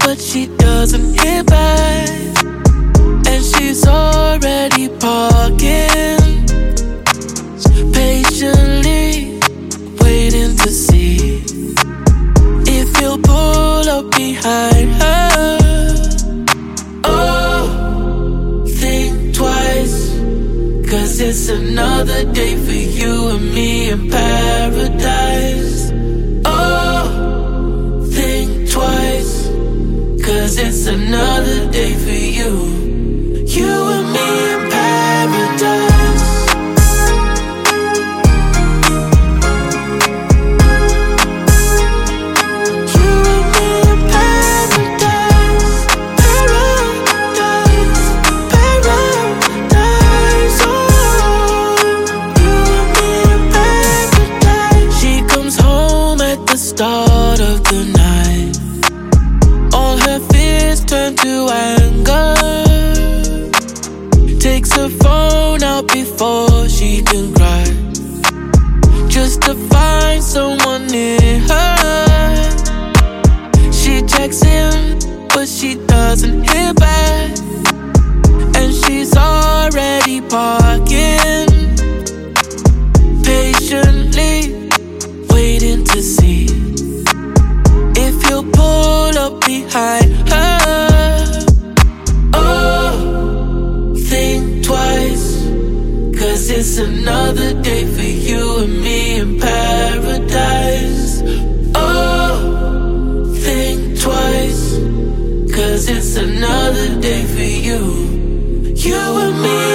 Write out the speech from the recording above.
but she doesn't hit back. And she's already parking, patiently waiting to see if he'll pull up behind her. Oh, think twice, 'cause it's another day for you and me in paradise. Oh, think twice, 'cause it's another day for you and me in paradise. You and me in paradise. Paradise, paradise. Oh, you and me in paradise. She comes home at the start of the night. All her fears turn to anger. Takes her phone out before she can cry, just to find someone near her. She checks in, but she doesn't hear back. And she's already parking, patiently waiting to see if he'll pull up behind her. Oh, think twice, 'cause it's another day for you and me in paradise. Oh, think twice, 'cause it's another day for you and me